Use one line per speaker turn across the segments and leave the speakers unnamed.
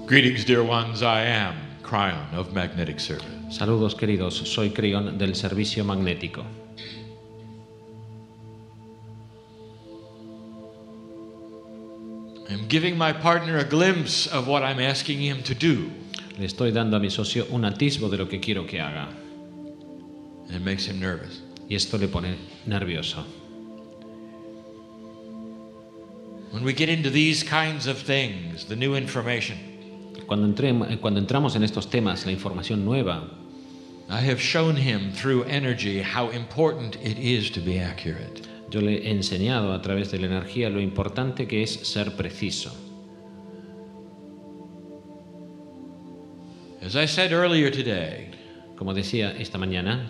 Greetings, dear ones. I am Cryon of Magnetic Service.
Saludos queridos, soy Crión del Servicio Magnético.
I'm giving my partner a glimpse of what I'm asking him to do.
Le estoy dando a mi socio un atisbo de lo que quiero que haga.
And it makes him nervous.
Y esto le pone nervioso.
When we get into these kinds of things, the new information,
Cuando entramos en estos temas, la información nueva,
I have shown him through energy how important it is to be accurate.
yo le he enseñado a través de la energía lo importante que es ser preciso.
As I said earlier today,
Como decía esta mañana,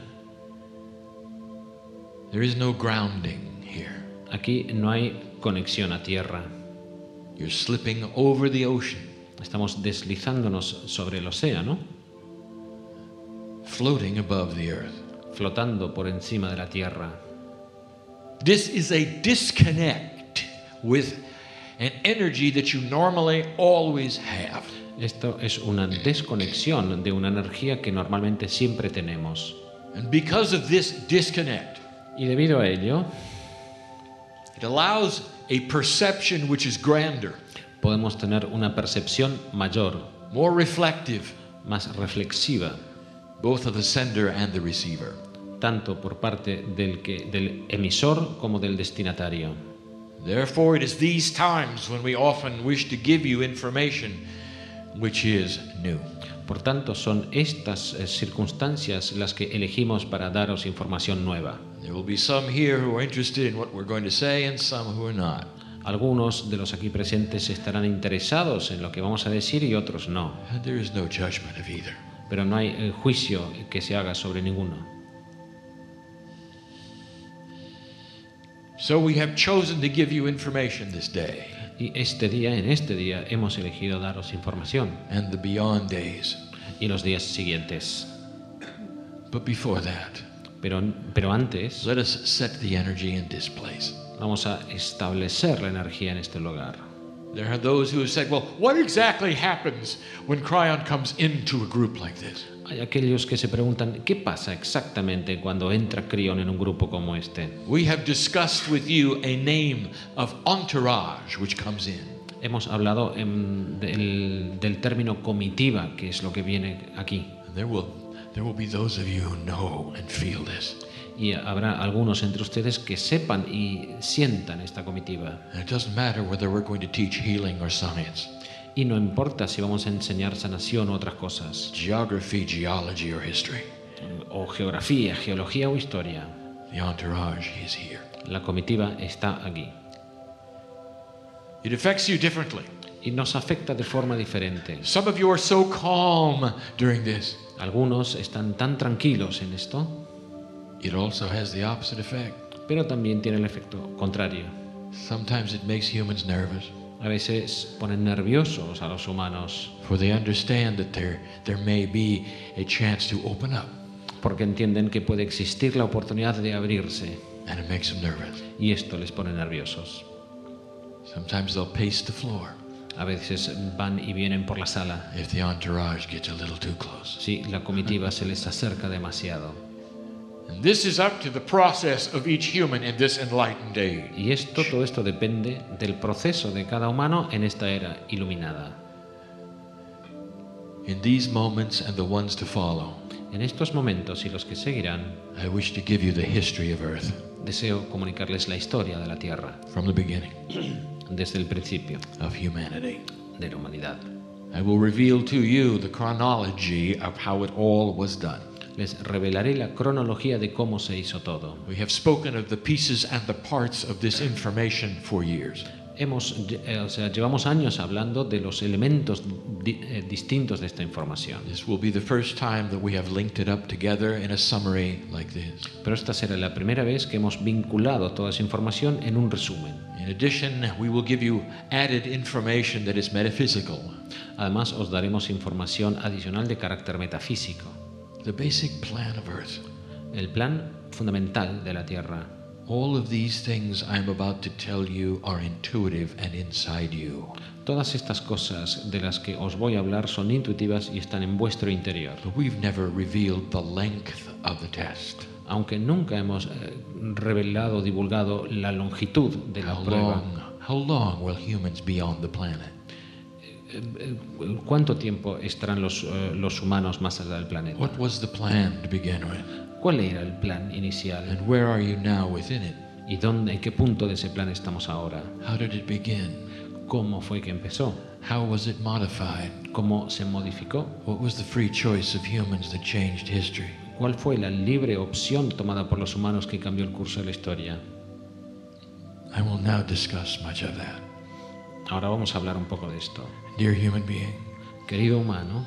there is no grounding here.
aquí no hay conexión a tierra.
You're slipping over the ocean,
Estamos deslizándonos sobre el océano,
floating above the earth.
flotando por encima de la tierra.
This is a disconnect with an energy that you normally always have.
Esto es una desconexión de una energía que normalmente siempre tenemos.
And because of this disconnect,
Y debido a ello,
it allows a perception which is grander,
podemos tener una percepción mayor,
more reflective,
más reflexiva,
both of the sender and the receiver.
tanto por parte del emisor como del destinatario.
Therefore, it is these times when we often wish to give you information which is new.
Por tanto, son estas circunstancias las que elegimos para daros información nueva.
There will be some here who are interested in what we're going to say and some who are not.
Algunos de los aquí presentes estarán interesados en lo que vamos a decir y otros no.
And there is no judgment of either.
Pero no hay juicio que se haga sobre ninguno.
So we have chosen to give you information this day
Y en este día, hemos elegido daros información
and the beyond days.
y los días siguientes.
But before that,
Pero antes,
let us set the energy in this place.
vamos a establecer la energía en este lugar.
There are those who have said, well, what exactly happens when Cryon comes into a group like this?
Hay aquellos que se preguntan, ¿qué pasa exactamente cuando entra Crión en un grupo como este?
We have discussed with you a name of entourage which comes in.
Hemos hablado del término comitiva, que es lo que viene aquí.
And there will be those of you who know and feel this.
Y habrá algunos entre ustedes que sepan y sientan esta comitiva.
And it doesn't matter whether we're going to teach healing or science,
Y no importa si vamos a enseñar sanación u otras cosas,
geography, geology, or history.
o geografía, geología o historia.
The entourage is here.
La comitiva está aquí.
It affects you differently.
Y nos afecta de forma diferente.
Some of you are so calm during this.
Algunos están tan tranquilos en esto,
It also has the opposite effect.
pero también tiene el efecto contrario.
Sometimes it makes humans nervous,
A veces ponen nerviosos a los humanos
for they understand that there may be a chance to open up,
porque entienden que puede existir la oportunidad de abrirse
and it makes them nervous.
y esto les pone nerviosos.
Sometimes they'll pace the floor
A veces van y vienen por la sala
if the entourage gets a little too close.
si la comitiva se les acerca demasiado.
And this is up to the process of each human in this enlightened age.
Y todo esto depende del proceso de cada humano en esta era iluminada.
In these moments and the ones to follow,
En estos momentos y los que seguirán,
I wish to give you the history of Earth
deseo comunicarles la historia de la Tierra,
from the beginning
desde el principio
of humanity.
de la humanidad.
I will reveal to you the chronology of how it all was done.
Les revelaré la cronología de cómo se hizo todo.
We have spoken of the pieces and the parts of this information for years.
Llevamos años hablando de los elementos distintos de esta información.
This will be the first time that we have linked it up together in a summary like this.
Pero esta será la primera vez que hemos vinculado toda esa información en un resumen.
In addition, we will give you added information that is metaphysical.
Además, os daremos información adicional de carácter metafísico.
The basic plan of Earth
El plan fundamental de la Tierra
All of these things I'm about to tell you are intuitive and inside you.
Todas estas cosas de las que os voy a hablar son intuitivas y están en vuestro interior.
But we've never revealed the length of the test.
Aunque nunca hemos revelado, divulgado la longitud de la prueba.
How long will humans be on the planet?
¿Cuánto tiempo estarán los humanos más allá del planeta?
What was the plan to begin with?
¿Cuál era el plan inicial?
And where are you now within it?
¿Y en qué punto de ese plan estamos ahora?
How did it begin?
¿Cómo fue que empezó?
How was it modified?
¿Cómo se modificó?
What was the free choice of humans that changed history?
¿Cuál fue la libre opción tomada por los humanos que cambió el curso de la historia?
I will now discuss much of that.
Ahora vamos a hablar un poco de esto.
Dear human being,
Querido humano,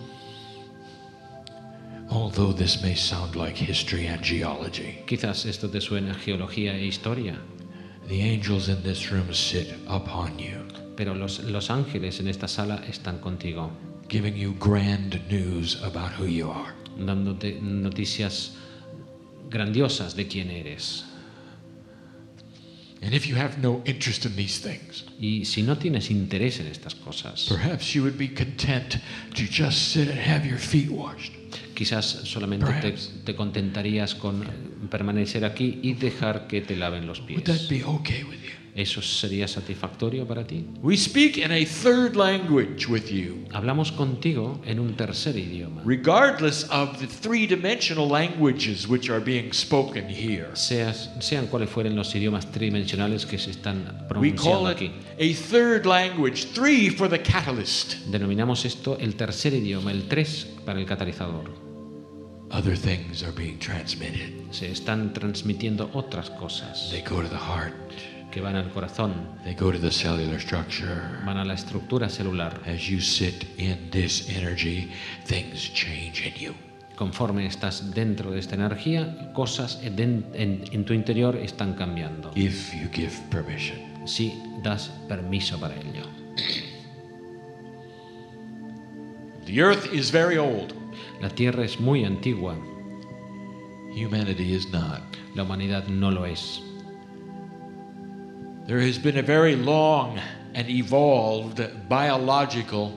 although this may sound like history and geology,
quizás esto te suene a geología e historia,
the angels in this room sit upon you,
pero los ángeles en esta sala están contigo,
giving you grand news about who you are.
dándote noticias grandiosas de quién eres.
And if you have no interest in these things,
Y si no tienes interés en estas cosas,
perhaps you would be content to just sit and have your feet washed.
quizás solamente te contentarías con permanecer aquí y dejar que te laven los
Would that
pies.
be okay with you?
¿Eso sería satisfactorio para ti?
We speak in a third language with you,
Hablamos contigo en un tercer idioma.
regardless of the three-dimensional languages which are being spoken here.
Sean cuales fueren los idiomas tridimensionales que se están
We call
pronunciando
it
aquí.
a third language, 3 for the catalyst.
Denominamos esto el tercer idioma, el 3 para el catalizador.
Other things are being transmitted.
Se están transmitiendo otras cosas
They go to the heart.
que van al corazón,
They go to the cellular structure.
van a la estructura celular.
As you sit in this energy, things change in you.
Conforme estás dentro de esta energía, cosas en tu interior están cambiando.
If you give permission.
Si das permiso para ello.
The earth is very old.
La Tierra es muy antigua,
Humanity is not.
la humanidad no lo es.
There has been a very long and evolved biological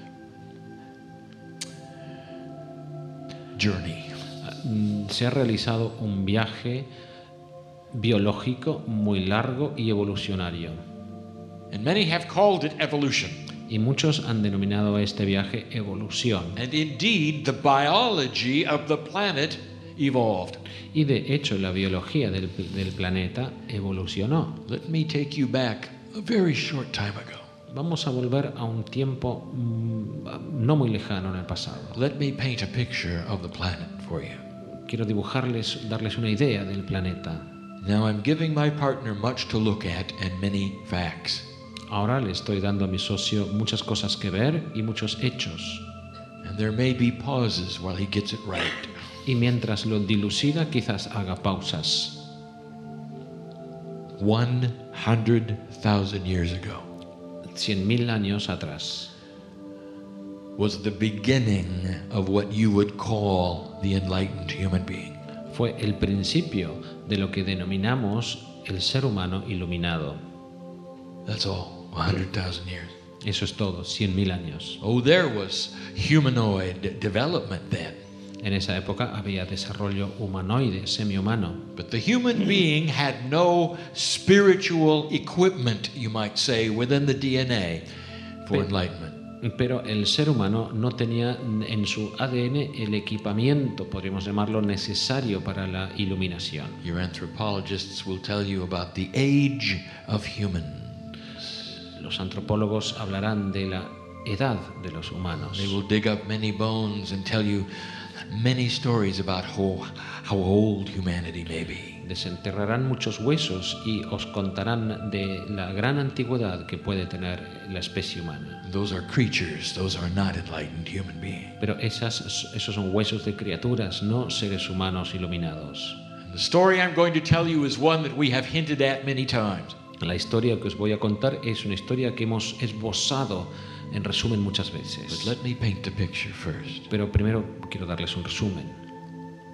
journey.
Se ha realizado un viaje biológico muy largo y evolucionario.
And many have called it evolution.
Y muchos han denominado este viaje evolución.
And indeed, the biology of the planet evolved.
Y de hecho la biología del planeta evolucionó.
Let me take you back a very short time ago.
Vamos a volver a un tiempo no muy lejano en el pasado.
Let me paint a picture of the planet for you.
Quiero darles una idea del planeta.
Now I'm giving my partner much to look at and many facts.
Ahora le estoy dando a mi socio muchas cosas que ver y muchos hechos.
And there may be pauses while he gets it right.
Y mientras lo dilucida, quizás haga pausas.
100,000 years ago
100.000 años atrás
was the beginning of what you would call the enlightened human being.
fue el principio de lo que denominamos el ser humano iluminado.
That's all, 100,000 years.
Eso es todo, 100.000 años.
Oh, there was humanoid development then.
En esa época había desarrollo humanoide, semihumano.
But the human being had no spiritual equipment, you might say, within the DNA for enlightenment.
Pero el ser humano no tenía en su ADN el equipamiento, podríamos llamarlo, necesario para la iluminación.
Your anthropologists will tell you about the age of humans.
Los antropólogos hablarán de la edad de los humanos.
They will dig up many bones and tell you many stories about how old humanity may be.
Desenterrarán muchos huesos y os contarán de la gran antigüedad que puede tener la especie humana.
Those are creatures, those are not enlightened human beings.
Pero esos son huesos de criaturas, no seres humanos iluminados.
And the story I'm going to tell you is one that we have hinted at many times.
La historia que os voy a contar es una historia que hemos esbozado en resumen muchas veces.
But let me paint the picture first.
Pero primero quiero darles un resumen.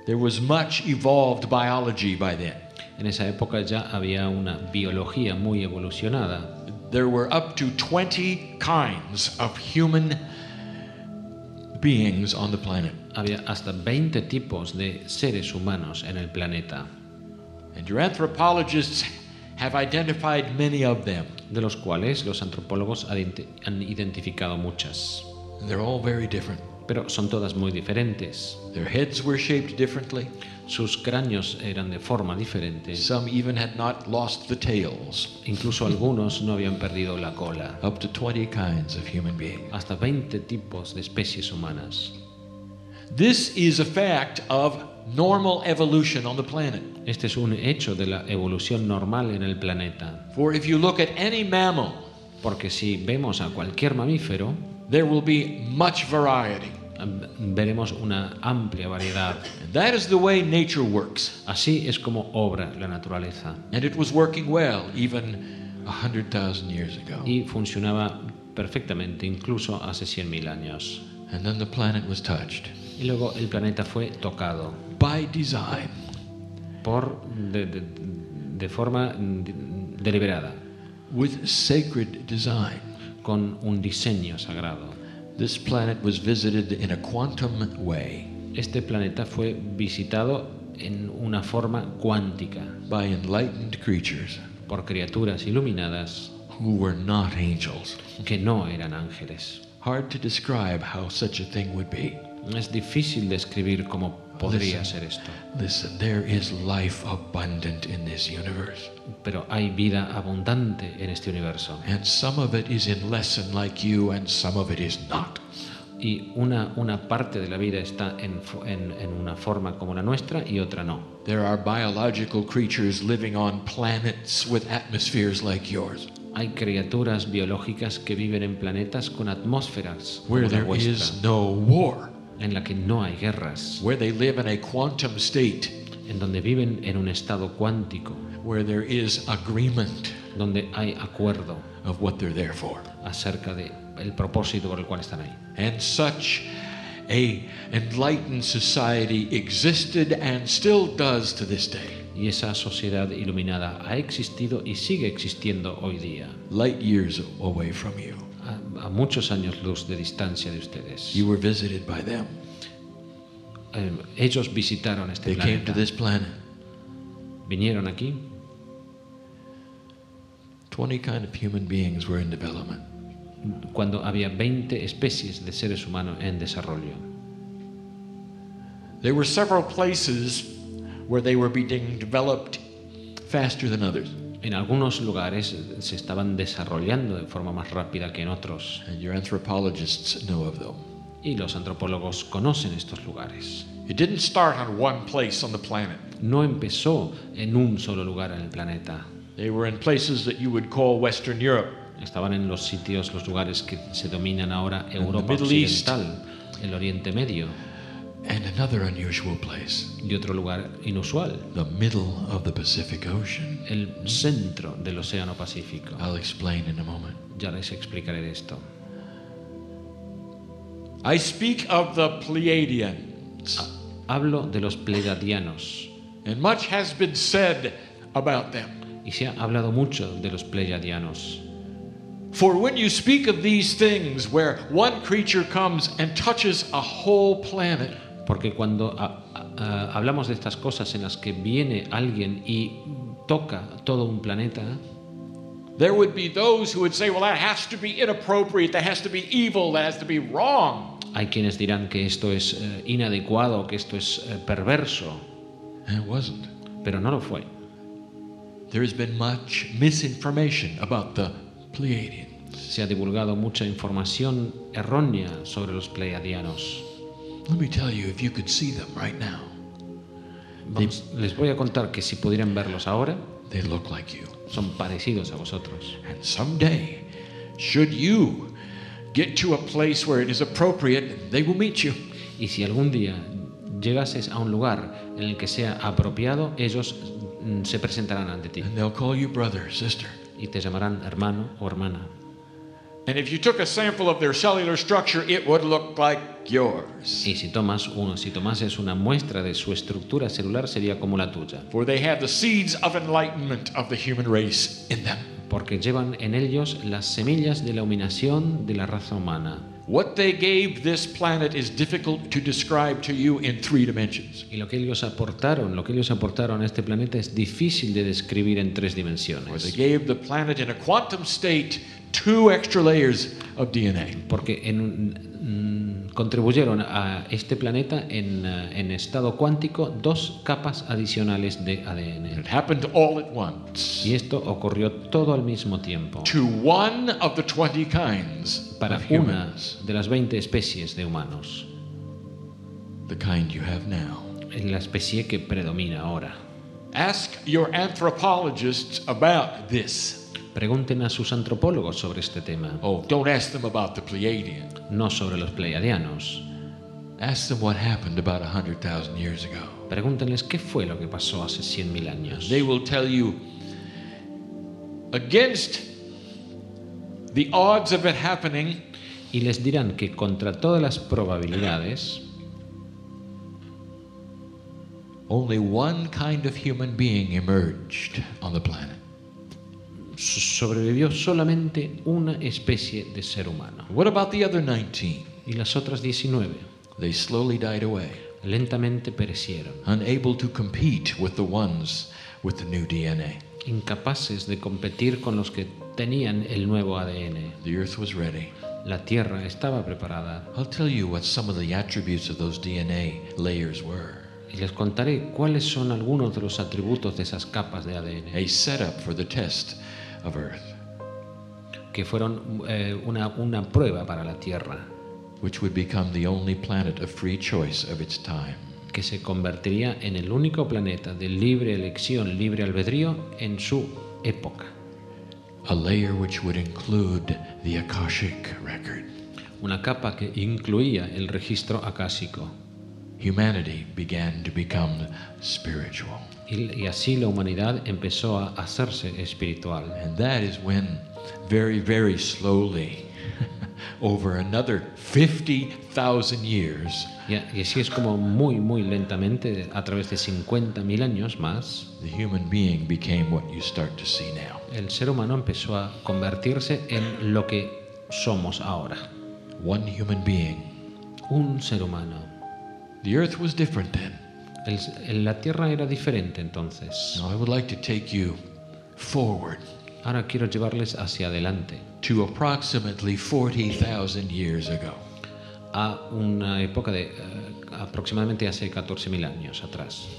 There was much evolved biology by then.
En esa época ya había una biología muy evolucionada.
There were up to 20 kinds of human beings on the planet.
Había hasta 20 tipos de seres humanos en el planeta,
And your anthropologists have identified many of them.
de los cuales los antropólogos han identificado muchas.
And they're all very different.
Pero son todas muy diferentes.
Their heads were shaped differently.
Sus cráneos eran de forma diferente.
Some even had not lost the tails.
Incluso algunos no habían perdido la cola.
Up to 20 kinds of human beings.
Hasta 20 tipos de especies humanas.
This is a fact of normal evolution on the planet.
Este es un hecho de la evolución normal en el planeta.
For if you look at any mammal,
Porque si vemos a cualquier mamífero,
there will be much variety.
veremos una amplia variedad.
And that is the way nature works.
Así es como obra la naturaleza.
And it was working well even 100,000 years ago.
Y funcionaba perfectamente, incluso hace 100.000 años.
And then the planet was touched
Y luego el planeta fue tocado
by design.
de forma deliberada,
With sacred design.
con un diseño sagrado.
This planet was visited in a quantum way
Este planeta fue visitado en una forma cuántica
by enlightened creatures
por criaturas iluminadas
who were not angels.
que no eran ángeles.
Hard to describe how such a thing would be.
Es difícil describir cómo podría ser esto,
Listen, there is life abundant in this universe.
pero hay vida abundante en este universo.
And some of it is in lesson like you and some of it is not.
Y una parte de la vida está en una forma como la nuestra y otra no.
There are biological creatures living on planets with atmospheres like yours,
Hay criaturas biológicas que viven en planetas con atmósferas como
where
la
there
vuestra,
is no war,
en la que no hay guerras,
where they live in a quantum state,
en donde viven en un estado cuántico,
where there is agreement
donde hay acuerdo
of what they're there for.
acerca de el propósito por el cual están ahí.
And such a enlightened society existed and still does to this day,
Y esa sociedad iluminada ha existido y sigue existiendo hoy día,
light years away from you.
a muchos años luz de distancia de ustedes.
You were visited by them.
Ellos visitaron este
They came
planeta,
to this planet.
vinieron aquí.
20 kind of human beings were in development.
Cuando había 20 especies de seres humanos en desarrollo.
There were several places where they were being developed faster than others.
En algunos lugares se estaban desarrollando de forma más rápida que en otros,
And your anthropologists know of them.
y los antropólogos conocen estos lugares.
It didn't start on one place on the planet.
No empezó en un solo lugar en el planeta.
They were in places that you would call Western Europe,
Estaban en los sitios, los lugares que se dominan ahora Europa
Middle East.
Occidental, el Oriente Medio,
and another unusual place,
y otro lugar inusual,
the middle of the Pacific Ocean.
el centro del Océano Pacífico.
I'll explain in a moment.
Ya les explicaré esto.
I speak of the Pleiadians,
Hablo de los pleiadianos,
and much has been said about them.
y se ha hablado mucho de los pleiadianos.
For when you speak of these things where one creature comes and touches a whole planet,
Porque cuando hablamos de estas cosas en las que viene alguien y toca todo un planeta,
there would be those who would say, well, that has to be inappropriate, that has to be evil, that has to be wrong.
hay quienes dirán que esto es inadecuado, que esto es perverso,
And it wasn't.
pero no lo fue.
There has been much misinformation about the Pleiadians.
Se ha divulgado mucha información errónea sobre los pleiadianos.
Let me tell you, if you could see them right now,
Les voy a contar que si pudieran verlos ahora,
they look like you.
son parecidos a vosotros.
And someday, should you get to a place where it is appropriate, they will meet you.
Y si algún día llegases a un lugar en el que sea apropiado, ellos se presentarán ante ti
And they'll call you brother, sister.
y te llamarán hermano o hermana.
And if you took a sample of their cellular structure, it would look like yours.
Y si tomases una muestra de su estructura celular sería como la tuya,
For they have the seeds of enlightenment of the human race in them.
porque llevan en ellos las semillas de la iluminación de la raza humana.
What they gave this planet is difficult to describe to you in 3 dimensions.
Y lo que ellos aportaron a este planeta es difícil de describir en 3
For they
dimensiones.
gave the planet in a quantum state 2 extra layers of DNA.
Porque contribuyeron a este planeta en estado cuántico 2 capas adicionales de ADN.
It happened all at once
Y esto ocurrió todo al mismo tiempo
to one of the 20 kinds
para
of
una
humans,
de las 20 especies de humanos,
the kind you have now.
en la especie que predomina ahora.
Ask your anthropologists about this.
Pregunten a sus antropólogos sobre este tema,
Oh, don't ask them about the Pleiadian.
no sobre los pleiadianos.
Ask them what happened about 100,000 years ago.
Pregúntenles qué fue lo que pasó hace 100.000 años.
They will tell you, against the odds of it happening,
Y les dirán que contra todas las probabilidades,
only one kind of human being emerged on the planet.
sobrevivió solamente una especie de ser humano.
What about the other 19?
Y las otras 19
They slowly died away,
lentamente perecieron,
unable to compete with the ones with the new DNA.
incapaces de competir con los que tenían el nuevo ADN.
The earth was ready.
La Tierra estaba preparada.
I'll tell you what some of the attributes of those DNA layers were.
Y les contaré cuáles son algunos de los atributos de esas capas de ADN,
A setup for the test of Earth,
que fueron una prueba para la Tierra,
which would become the only planet of free choice of its time.
que se convertiría en el único planeta de libre elección, libre albedrío en su época.
A layer which would include the Akashic record.
Una capa que incluía el registro acásico.
Humanity began to become spiritual.
Y así la humanidad empezó a hacerse espiritual.
And that is when, very, very slowly, over another 50,000 years,
Y así es como muy lentamente, a través de 50.000 años más,
the human being became what you start to see now.
el ser humano empezó a convertirse en lo que somos ahora.
One human being.
Un ser humano.
The earth was different then.
La Tierra era diferente entonces.
Now I would like to take you forward
Ahora quiero llevarles hacia adelante,
to approximately 40,000 years ago.
a una época de aproximadamente hace 14.000 años atrás.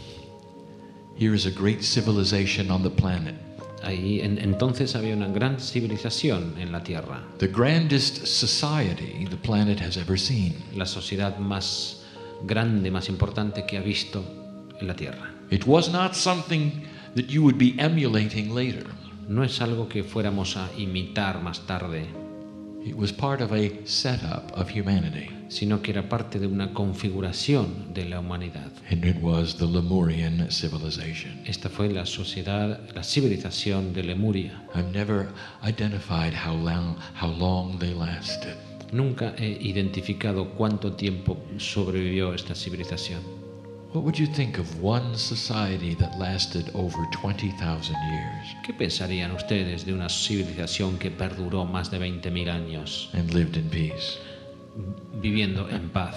Here is a great civilization on the planet.
Ahí, entonces había una gran civilización en la Tierra,
The grandest society the planet has ever seen.
la sociedad más grande, más importante que ha visto en la Tierra.
It was not something that you would be emulating later.
No es algo que fuéramos a imitar más tarde,
It was part of a setup of humanity.
sino que era parte de una configuración de la humanidad.
And it was the Lemurian civilization.
Esta fue la sociedad, la civilización de Lemuria.
I've never identified how long they lasted.
Nunca he identificado cuánto tiempo sobrevivió esta civilización.
What would you think of one society that lasted over 20,000 years
¿Qué pensarían ustedes de una civilización que perduró más de 20.000 años
and lived in peace?
viviendo en paz?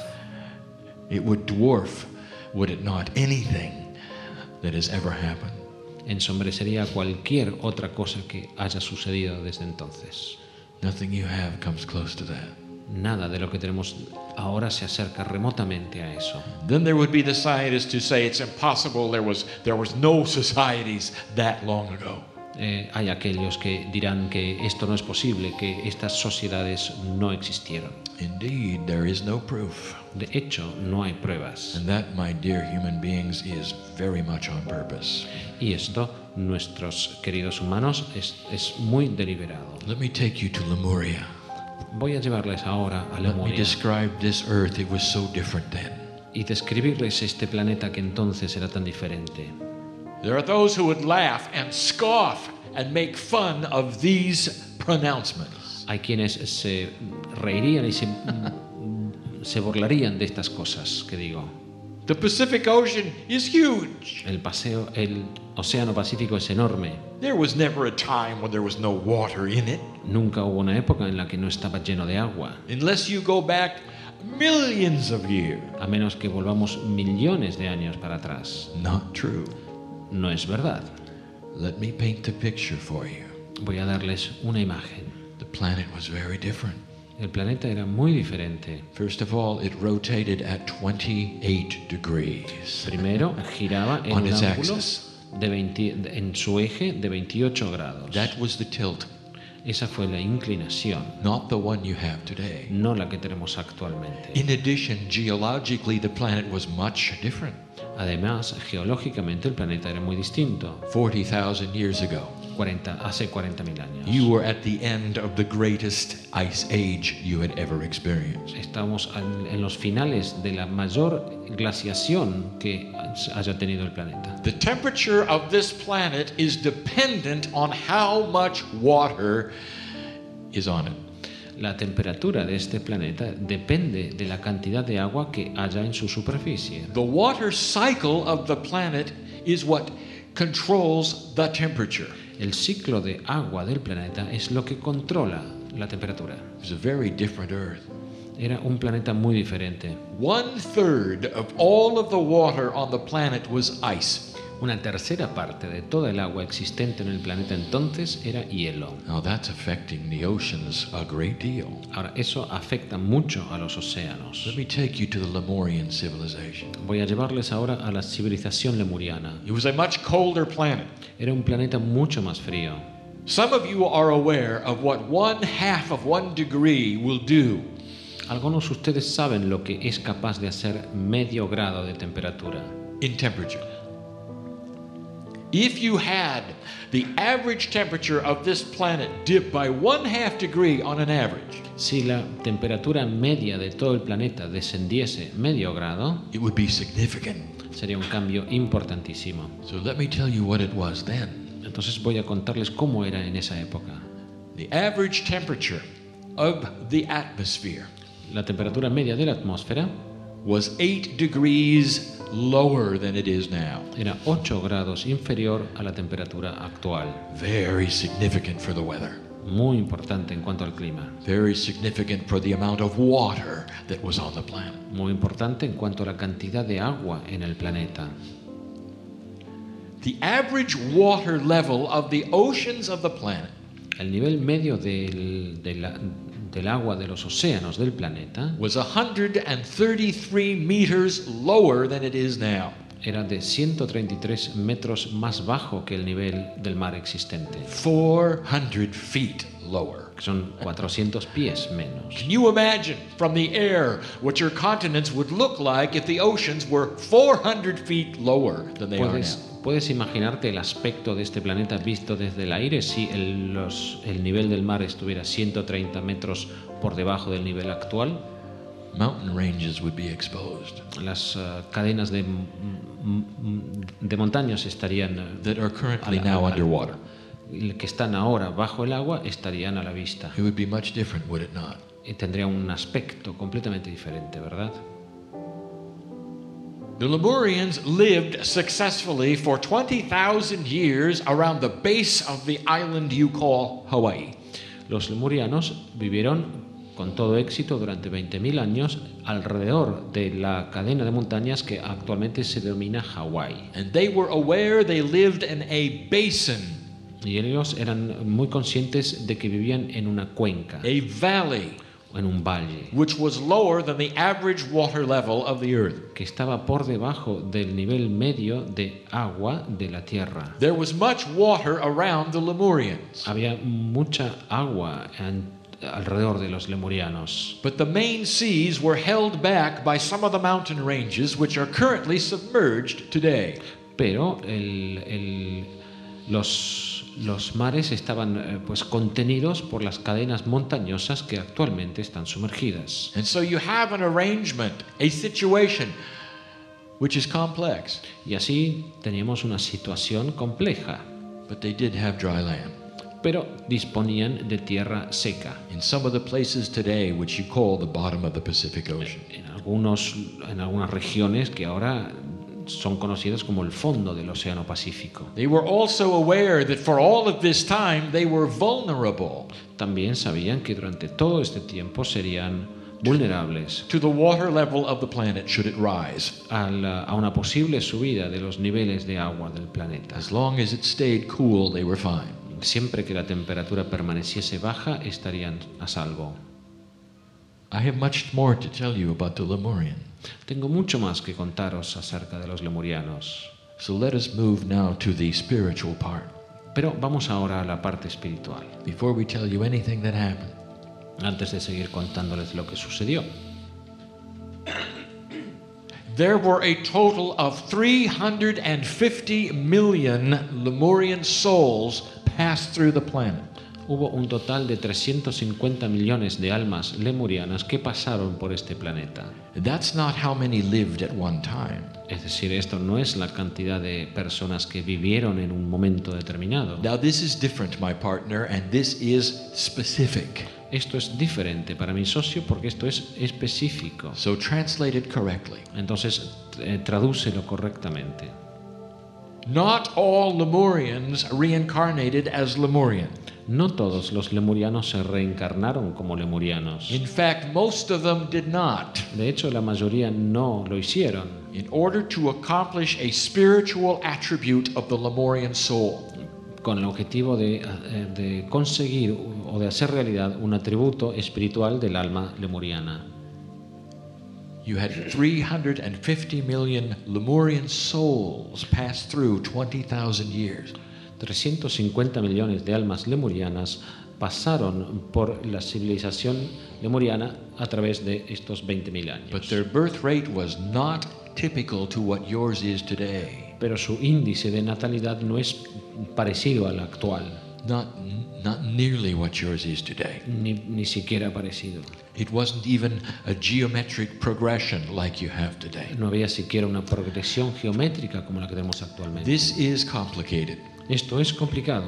It would dwarf, would it not, anything that has ever happened.
Ensombrecería cualquier otra cosa que haya sucedido desde entonces.
Nothing you have comes close to that.
Nada de lo que tenemos ahora se acerca remotamente a eso.
Then there would be the scientists who say it's impossible, there was no societies that long ago.
Hay aquellos que dirán que esto no es posible, que estas sociedades no existieron.
Indeed, there is no proof.
De hecho, no hay pruebas.
And that, my dear human beings, is very much on purpose.
Y esto, nuestros queridos humanos, es muy deliberado.
Let me take you to Lemuria.
Voy a llevarles ahora a
Let me
Lemuria
describe this earth. It was so different then.
y describirles este planeta que entonces era tan diferente.
There are those who would laugh and scoff and make fun of these pronouncements.
Hay quienes se reirían y se burlarían de estas cosas que digo.
The Pacific Ocean is huge.
El Océano Pacífico es enorme.
There was never a time when there was no water in it.
Nunca hubo una época en la que no estaba lleno de agua.
Unless you go back millions of years.
A menos que volvamos millones de años para atrás.
Not true.
No es verdad.
Let me paint the picture for you.
Voy a darles una imagen.
The planet was very different.
El planeta era muy diferente.
First of all, it rotated at 28 degrees.
Primero, giraba en
On
un
its
ángulo
axis.
en su eje de 28 grados.
That was the tilt,
Esa fue la inclinación,
not the one you have today.
no la que tenemos actualmente.
In addition, geologically, the planet was much different.
Además, geológicamente el planeta era muy distinto.
40,000 years ago,
Hace 40.000 años.
you were at the end of the greatest ice age you had ever experienced.
Estamos en los finales de la mayor glaciación que haya tenido el planeta.
The temperature of this planet is dependent on how much water is on it.
La temperatura de este planeta depende de la cantidad de agua que haya en su superficie.
The water cycle of the planet is what controls the temperature.
El ciclo de agua del planeta es lo que controla la temperatura.
It was a very different Earth.
Era un planeta muy diferente.
1/3 of all of the water on the planet was ice.
Una tercera parte de toda el agua existente en el planeta entonces era hielo.
Now that's affecting the oceans a great deal.
Ahora, eso afecta mucho a los océanos.
Let me take you to the Lemurian civilization.
Voy a llevarles ahora a la civilización lemuriana.
It was a much colder planet.
Era un planeta mucho más frío.
Some of you are aware of what 1/2 of 1 degree will do.
Algunos de ustedes saben lo que es capaz de hacer medio grado de temperatura.
In temperature. If you had the average temperature of this planet dip by 1/2 degree on an average,
Si la temperatura media de todo el planeta descendiese medio grado,
it would be significant.
sería un cambio importantísimo.
So let me tell you what it was then.
Entonces voy a contarles cómo era en esa época.
The average temperature of the atmosphere
La temperatura media de la atmósfera
was 8 degrees lower than it is now.
era 8 grados inferior a la temperatura actual.
Very significant for the weather.
Muy importante en cuanto al clima.
Very significant for the amount of water that was on the planet.
Muy importante en cuanto a la cantidad de agua en el planeta.
The average water level of the oceans of the planet
El nivel medio del agua de los océanos del planeta
was 133 meters lower than it is now.
era de 133 metros más bajo que el nivel del mar existente,
400 feet lower.
que son 400 pies menos.
Can you imagine from the air what your continents would look like if the oceans were 400 feet lower than they are now?
¿Puedes imaginarte el aspecto de este planeta visto desde el aire si el nivel del mar estuviera 130 metros por debajo del nivel actual?
Mountain ranges would be exposed
Las cadenas de montañas estarían
that are currently now underwater.
que están ahora bajo el agua estarían a la vista.
It would be much different, would it not?
Y tendría un aspecto completamente diferente, ¿verdad?
The Lemurians lived successfully for 20,000 years around the base of the island you call Hawaii.
Los lemurianos vivieron con todo éxito durante 20.000 años alrededor de la cadena de montañas que actualmente se denomina Hawái.
And they were aware they lived in a basin,
Y ellos eran muy conscientes de que vivían en una cuenca,
a valley,
en un valle,
which was lower than the average water level of the earth.
que estaba por debajo del nivel medio de agua de la tierra.
There was much water around the Lemurians,
Había mucha agua alrededor de los lemurianos,
but the main seas were held back by some of the mountain ranges which are currently submerged today.
pero los mares estaban pues contenidos por las cadenas montañosas que actualmente están sumergidas.
And so you have an arrangement, a situation which is complex,
Y así teníamos una situación compleja,
but they did have dry land.
pero disponían de tierra seca.
In some of the places today which you call the bottom of the Pacific Ocean.
En algunas regiones que ahora son conocidas como el fondo del Océano Pacífico.
They were also aware that for all of this time they were vulnerable
También sabían que durante todo este tiempo serían vulnerables
to the water level of the planet should it rise.
a una posible subida de los niveles de agua del planeta.
As long as it stayed cool, they were fine.
Siempre que la temperatura permaneciese baja, estarían a salvo.
I have much more to tell you about the Lemurian.
Tengo mucho más que contaros acerca de los lemurianos.
So let us move now to the spiritual part
Pero vamos ahora a la parte espiritual,
before we tell you anything that happened.
antes de seguir contándoles lo que sucedió.
There were a total of 350 million Lemurian souls passed through the planet.
Hubo un total de 350 millones de almas lemurianas que pasaron por este planeta.
That's not how many lived at one time.
Es decir, esto no es la cantidad de personas que vivieron en un momento determinado.
Now this is different, my partner, and this is specific.
Esto es diferente para mi socio porque esto es específico.
So translate it correctly.
Entonces, tradúcelo correctamente.
Not all Lemurians reincarnated as Lemurian.
No todos los lemurianos se reencarnaron como lemurianos.
In fact, most of them did not.
De hecho, la mayoría no lo hicieron.
In order to accomplish a spiritual attribute of the Lemurian soul.
Con el objetivo de conseguir o de hacer realidad un atributo espiritual del alma lemuriana.
You had 350 million Lemurian souls pass through 20,000 years.
350 millones de almas lemurianas pasaron por la civilización lemuriana a través de estos 20.000 años.
But their birth rate was not typical to what yours is today.
Pero su índice de natalidad no es parecido al actual.
Not nearly what yours is today.
Ni siquiera parecido.
It wasn't even a geometric progression like you have today.
No había siquiera una progresión geométrica como la que tenemos actualmente.
This is complicated.
Esto es complicado.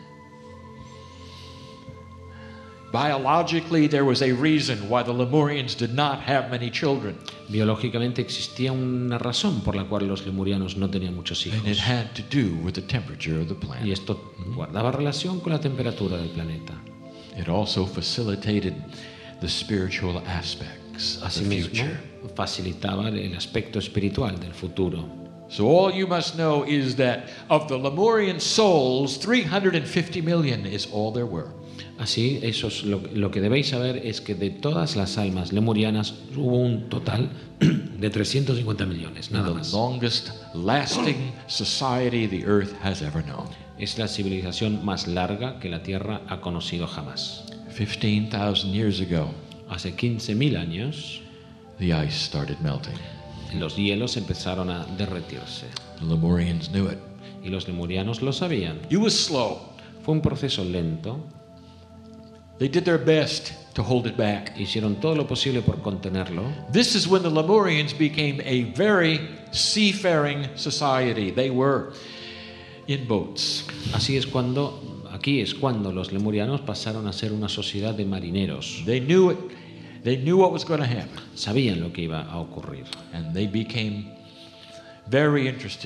Biologically, there was a reason why the Lemurians did not have many children.
Biológicamente existía una razón por la cual los lemurianos no tenían muchos hijos.
And it had to do with the temperature of the
Y
planet.
esto guardaba relación con la temperatura del planeta.
It also facilitated the spiritual aspects of the
Asimismo,
future.
facilitaba el aspecto espiritual del futuro.
So all you must know is that of the Lemurian souls, 350 million is all there were.
Así, eso es lo que debéis saber es que de todas las almas lemurianas hubo un total de 350 millones, nada
The
más.
longest lasting society the earth has ever known.
Es la civilización más larga que la Tierra ha conocido jamás.
15,000 years ago,
Hace 15.000 años,
the ice started melting.
los hielos empezaron a derretirse
The Lemurians knew it.
y los lemurianos lo sabían.
It was slow.
Fue un proceso lento,
They did their best to hold it back.
hicieron todo lo posible por contenerlo.
This is when the Lemurians became a very seafaring society. They were in boats.
Aquí es cuando los lemurianos pasaron a ser una sociedad de marineros.
They knew it. They knew what was going to happen.
Sabían lo que iba a ocurrir.
And they became very interested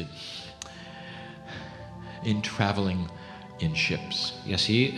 in traveling in ships.
Y así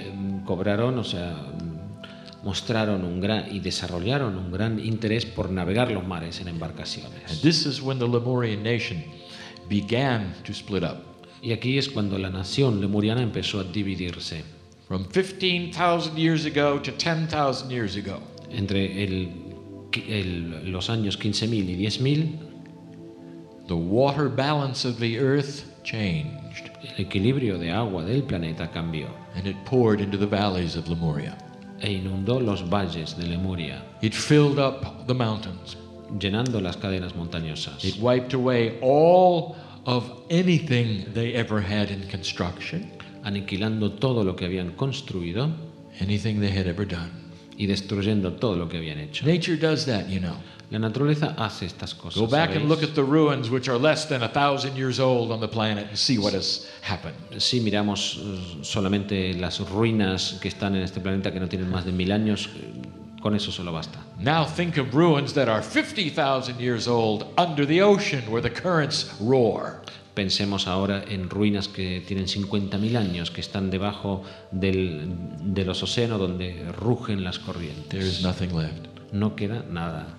mostraron y desarrollaron un gran interés por navegar los mares en
And
embarcaciones.
this is when the Lemurian nation began to split up.
Y aquí es cuando la nación lemuriana empezó a dividirse.
From 15,000 years ago to 10,000 years ago.
Entre los años 15.000 y 10.000,
The water balance of the earth changed,
el equilibrio de agua del planeta cambió
and it poured into the valleys of Lemuria.
e inundó los valles de Lemuria,
It filled up the mountains.
llenando las cadenas montañosas.
It wiped away all of anything they ever had in construction,
Aniquilando todo lo que habían construido
anything they had ever done.
y destruyendo todo lo que habían hecho.
Nature does that, you know.
La naturaleza hace estas cosas.
Go back and
¿sabéis?
look at the ruins which are less than 1,000 years old on the planet and see what has happened.
Si miramos solamente las ruinas que están en este planeta que no tienen más de 1000 años, con eso solo basta.
Now think of ruins that are 50,000 years old under the ocean where the currents roar.
Pensemos ahora en ruinas que tienen 50.000 años, que están debajo de los océanos donde rugen las
There is
corrientes.
nothing left.
No queda nada.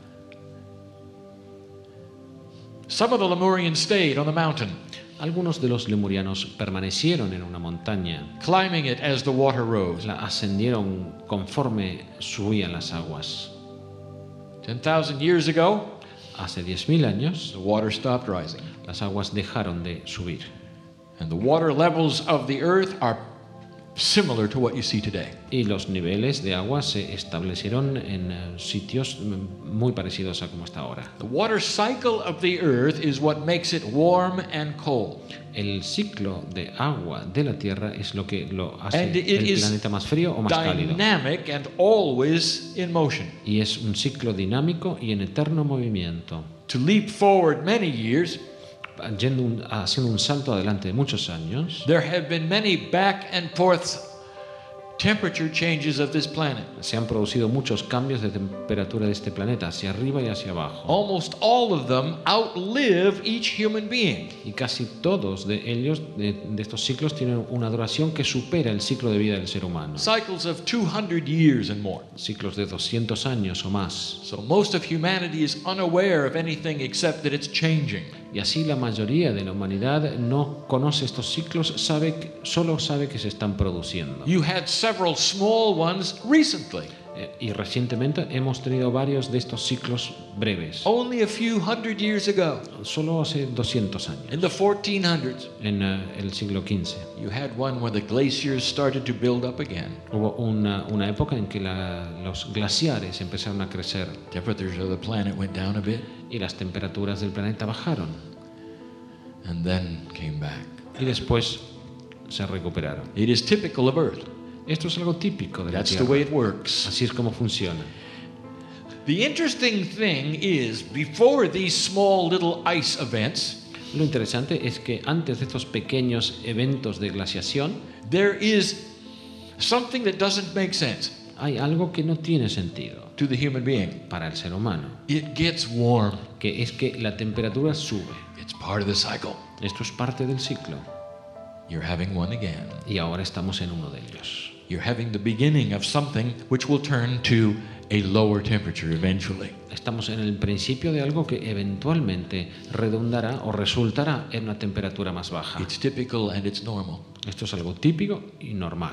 Some of the Lemurians stayed on the mountain,
Algunos de los lemurianos permanecieron en una montaña,
climbing it as the water rose.
la ascendieron conforme subían las aguas.
10,000 years ago,
Hace 10.000 años,
the water stopped rising,
las aguas dejaron de subir.
and the water levels of the earth are similar to what you see today.
Y los niveles de agua se establecieron en sitios muy parecidos a como está ahora.
The water cycle of the earth is what makes it warm and cold.
El ciclo de agua de la Tierra es lo que lo hace
And it
el
is
planeta más frío o más cálido.
Dynamic and always in motion.
Y es un ciclo dinámico y en eterno movimiento.
To leap forward many years,
Haciendo un salto adelante de muchos años,
there have been many back and forth temperature changes of this planet.
se han producido muchos cambios de temperatura de este planeta, hacia arriba y hacia abajo.
Almost all of them outlive each human being.
Y casi todos de ellos, de estos ciclos, tienen una duración que supera el ciclo de vida del ser humano.
Cycles of 200 years and more.
Ciclos de 200 años o más.
So most of humanity is unaware of anything except that it's changing.
Y así la mayoría de la humanidad no conoce estos ciclos, solo sabe que se están produciendo.
You had several small ones recently,
Y recientemente hemos tenido varios de estos ciclos breves,
only a few hundred years ago,
solo hace 200 años,
in the 1400s.
en el siglo XV.
You had one where the glaciers started to build up again.
Hubo una época en que los glaciares empezaron a crecer
Temperatures of the planet went down a bit
y las temperaturas del planeta bajaron
and then came back.
y después se recuperaron.
It is typical of Earth.
Esto es algo típico de la
That's the way
Tierra.
it works.
Así es como funciona.
The interesting thing is, before these small little ice events,
Lo interesante es que antes de estos pequeños eventos de glaciación
there is something that doesn't make sense
hay algo que no tiene sentido
to the human being.
para el ser humano,
It gets warm.
que es que la temperatura sube.
It's part of the cycle.
Esto es parte del ciclo
You're having one again.
y ahora estamos en uno de ellos.
You're having the beginning of something which will turn to a lower temperature eventually.
Estamos en el principio de algo que eventualmente redundará o resultará en una temperatura más baja.
It's typical and it's normal.
Esto es algo típico y normal.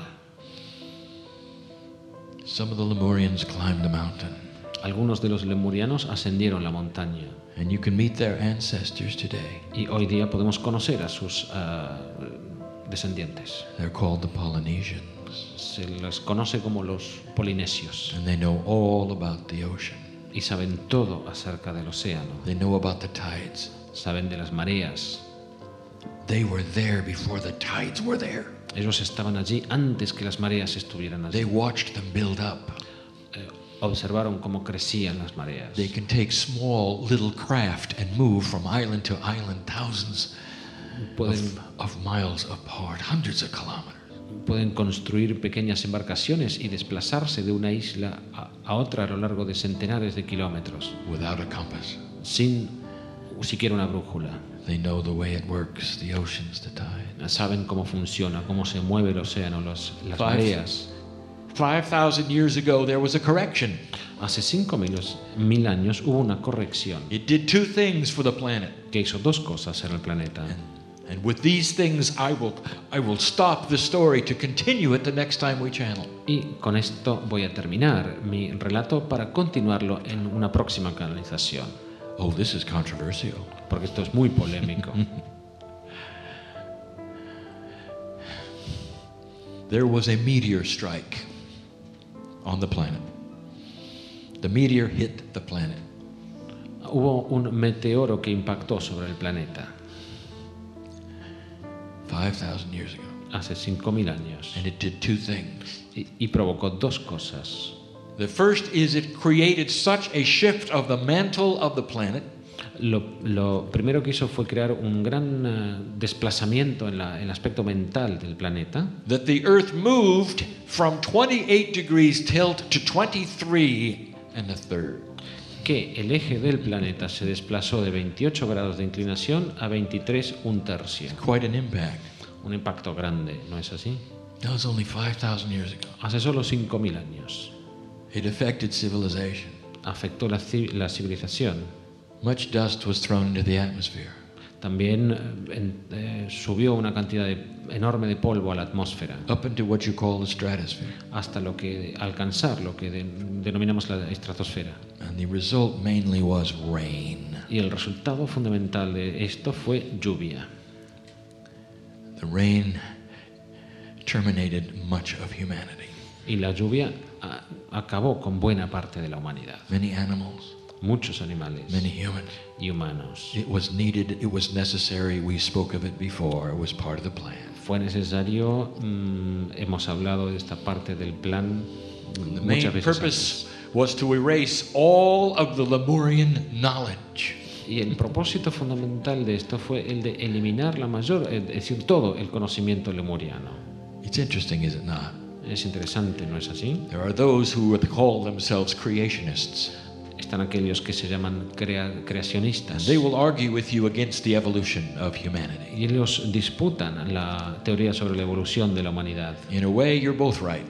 Some of the Lemurians climbed the mountain,
Algunos de los lemurianos ascendieron la montaña
and you can meet their ancestors today.
y hoy día podemos conocer a sus descendientes.
They're called the Polynesians,
Se les conoce como los polinesios
and they know all about the ocean.
y saben todo acerca del océano,
They know about the tides.
saben de las mareas.
They were there before the tides were there.
Ellos estaban allí antes que las mareas estuvieran
They
allí.
watched them build up.
Observaron cómo crecían las mareas.
They can take small little craft and move from island to island, thousands
Pueden,
of miles apart, hundreds of kilometers.
pueden construir pequeñas embarcaciones y desplazarse de una isla a otra a lo largo de centenares de kilómetros,
Without a compass.
sin siquiera una brújula.
They know the way it works, the oceans, the tide.
Saben cómo funciona, cómo se mueve el océano, las mareas.
5,000 years ago, there was a correction.
Hace 5.000 años hubo una corrección
It did two things for the planet.
que hizo dos cosas en el planeta.
And with these things, I will stop the story to continue it the next time we channel.
Y con esto voy a terminar mi relato para continuarlo en una próxima canalización,
Oh, this is controversial.
porque esto es muy polémico.
There was a meteor strike on the planet. The meteor hit the planet.
Hubo un meteoro que impactó sobre el planeta
5,000 years ago.
hace 5.000 años
And it did two things.
y provocó dos cosas.
The first is it created such a shift of the mantle of the planet
Lo primero que hizo fue crear un gran desplazamiento en el aspecto mental del planeta,
that the Earth moved from 28 degrees tilt to 23 and a third.
que el eje del planeta se desplazó de 28 grados de inclinación a 23 un tercio.
Quite an impact.
Un impacto grande, ¿no es así?
That was only 5,000 years ago.
Hace solo 5.000 años.
It affected civilization.
Afectó la civilización.
Much dust was thrown into the atmosphere.
También subió una cantidad enorme de polvo a la atmósfera,
Up into what you call the stratosphere.
hasta alcanzar lo que denominamos la estratosfera.
And the result mainly was rain.
Y el resultado fundamental de esto fue lluvia.
The rain terminated much of humanity.
Y la lluvia acabó con buena parte de la humanidad.
Many animals,
Muchos animales
many humans.
y humanos.
It was needed, it was necessary. We spoke of it before. It was part of the plan.
Fue necesario, hemos hablado de esta parte del plan
The
muchas
main
veces
purpose was to erase all of the Lemurian knowledge.
Y el propósito fundamental de esto fue el de eliminar es decir, todo el conocimiento lemuriano.
It's interesting, is it not?
Es interesante, ¿no es así?
There are those who would call themselves creationists.
Están aquellos que se llaman creacionistas.
They will argue with you against the evolution of humanity.
Y ellos disputan la teoría sobre la evolución de la humanidad.
In a way, you're both right.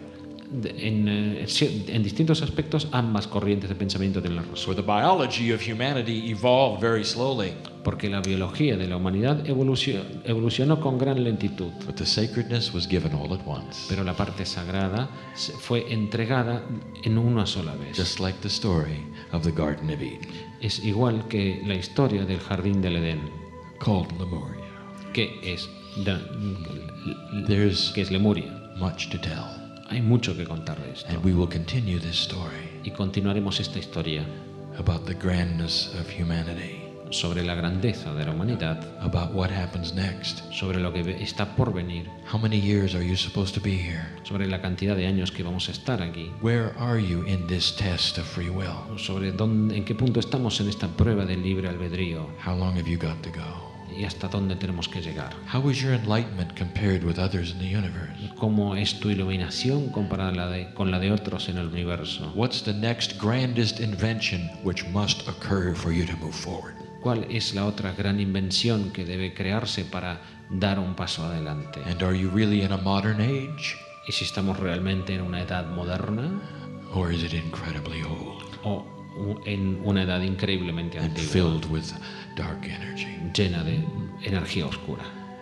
En distintos aspectos, ambas corrientes de pensamiento tienen la razón.
So the biology of humanity evolved very slowly,
Porque la biología de la humanidad evolucionó con gran lentitud.
but the sacredness was given all at once.
Pero la parte sagrada fue entregada en una sola vez.
Just like the story of the Garden of Eden,
Es igual que la historia del jardín del Edén,
called Lemuria.
que es
There's
Lemuria.
much to tell,
Hay mucho que contar de esto.
and we will continue this story
Y continuaremos esta historia
about the grandness of humanity,
sobre la grandeza de la humanidad,
about what happens next.
sobre lo que está por venir,
How many years are you supposed to be here?
sobre la cantidad de años que vamos a estar aquí,
Where are you in this test of free will?
sobre en qué punto estamos en esta prueba del libre albedrío
How long have you got to go?
y hasta dónde tenemos que llegar.
How is your enlightenment compared with others in the universe?
¿Cómo es tu iluminación comparada con la de otros en el universo?
What's the next grandest invention which must occur for you to move forward?
¿Cuál es la otra gran invención que debe crearse para dar un paso adelante?
And are you really in a modern age?
¿Y si estamos realmente en una edad moderna
Or is it incredibly old
o en una edad increíblemente
and
antigua,
filled with dark energy?
llena de energía oscura?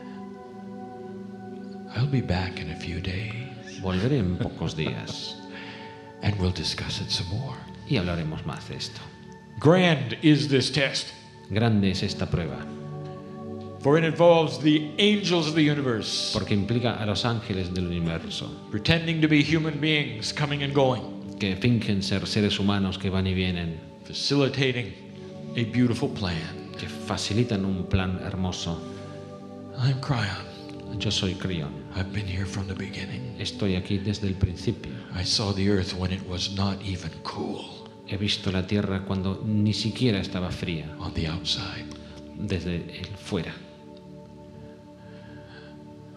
I'll be back in a few days
Volveré en pocos días
and we'll discuss it some more.
y hablaremos más de esto.
Grand is this test,
Grande es esta prueba,
for it involves the angels of the universe,
porque implica a los ángeles del universo,
pretending to be human beings coming and going,
que fingen ser seres humanos que van y vienen,
facilitating a beautiful plan.
que facilitan un plan hermoso.
I'm Cryon.
Yo soy Crión.
I've been here from the beginning.
Estoy aquí desde el principio.
I saw the earth when it was not even cool
He visto la tierra cuando ni siquiera estaba fría,
on the outside.
desde el fuera.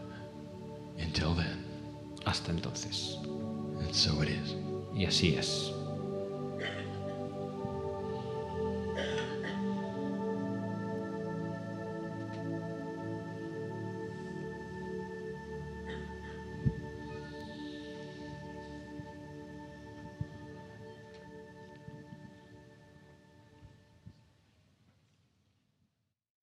Until then.
Hasta entonces.
And so it is.
Y así es.